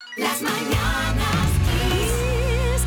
Las mañanas Kiss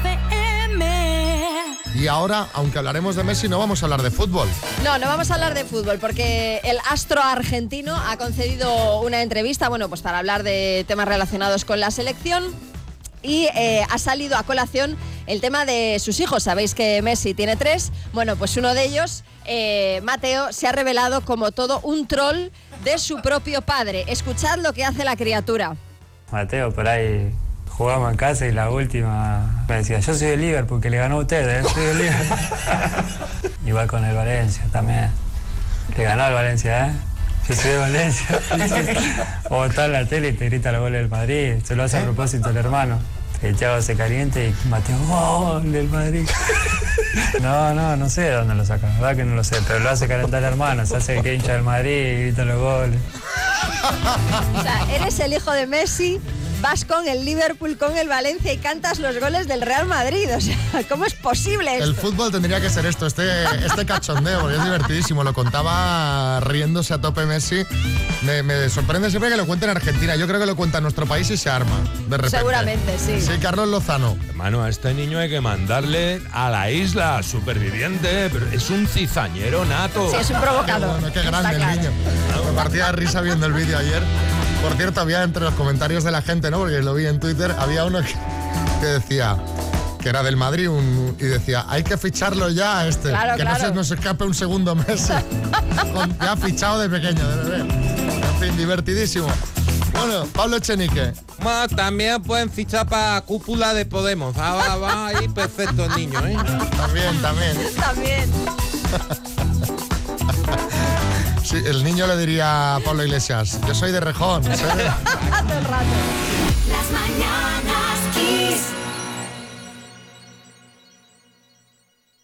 FM. Y ahora, aunque hablaremos de Messi, no vamos a hablar de fútbol. No vamos a hablar de fútbol porque el astro argentino ha concedido una entrevista, pues para hablar de temas relacionados con la selección y ha salido a colación el tema de sus hijos. Sabéis que Messi tiene 3. Pues uno de ellos, Mateo, se ha revelado como todo un troll de su propio padre. Escuchad lo que hace la criatura. Mateo, por ahí jugamos en casa y la última me decía, yo soy de Liverpool, que le ganó a ustedes, soy de Liverpool. Igual con el Valencia también. Le ganó al Valencia, Yo soy de Valencia. O está en la tele y te grita los goles del Madrid. Se lo hace a propósito el hermano. El Thiago se caliente y Mateo, gol del Madrid. No sé de dónde lo saca, la verdad que no lo sé, pero lo hace calentar el hermano, se hace el que hincha del Madrid y grita los goles. O sea, eres el hijo de Messi, vas con el Liverpool, con el Valencia y cantas los goles del Real Madrid. O sea, ¿cómo es posible esto? El fútbol tendría que ser esto, este cachondeo, porque es divertidísimo. Lo contaba riéndose a tope Messi. Me sorprende siempre que lo cuente en Argentina. Yo creo que lo cuenta en nuestro país y se arma, de repente. Seguramente, sí. Sí, Carlos Lozano. Hermano, a este niño hay que mandarle a la isla, superviviente, pero es un cizañero nato. Sí, es un provocador. Qué grande el niño. Me partía de risa viendo el vídeo ayer. Por cierto, había entre los comentarios de la gente, ¿no? Porque lo vi en Twitter, había uno que decía que era del Madrid y decía, hay que ficharlo ya a este, claro, que claro. no se escape un segundo Messi. Ya fichado de pequeño, de bebé. En fin, divertidísimo. Bueno, Pablo Echenique. También pueden fichar para cúpula de Podemos. Va ahí perfecto el niño, ¿eh? También. Sí, el niño le diría a Pablo Iglesias, yo soy de Rejón. Todo el rato.